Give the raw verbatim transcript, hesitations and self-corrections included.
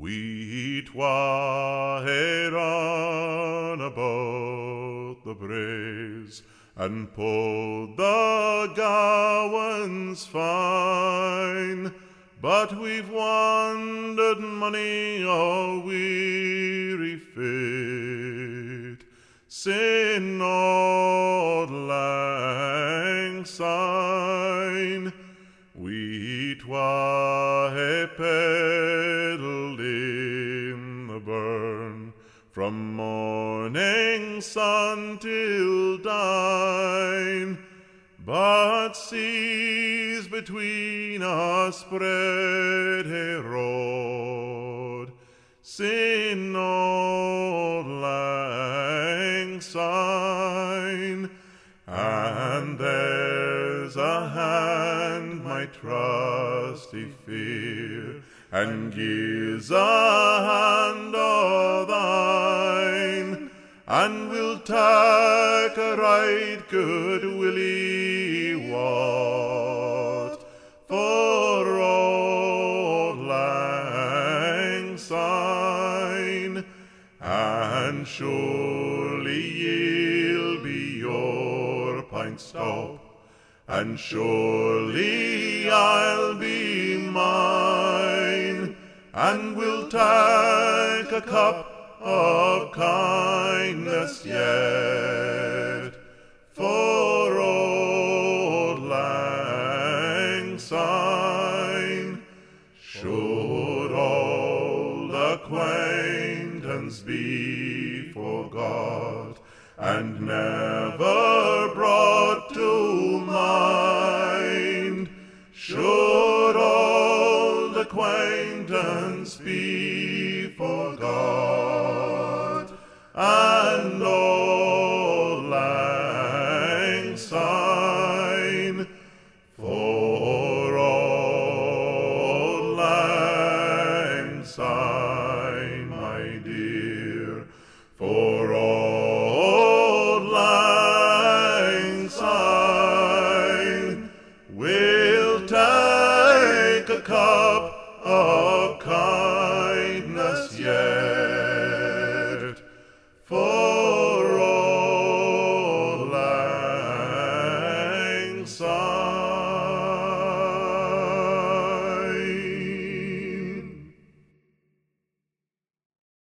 We twa hae run about the braes, and pulled the gowans fine, but we've wandered mony a weary fit, sin Auld Lang Syne. We twa hae peddled in the burn, from morning sun till dine, but seas between us spread hae road, sin Auld Lang Syne. And there's a hand my trusty fear, and gives a hand o' thine, and will tak a right good willie wat for Auld Lang Syne. And surely ye'll be your pint stop, and surely I'll be mine, and we'll tak a cup of kindness yet for Auld Lang Syne. Should all acquaintance be forgot, and never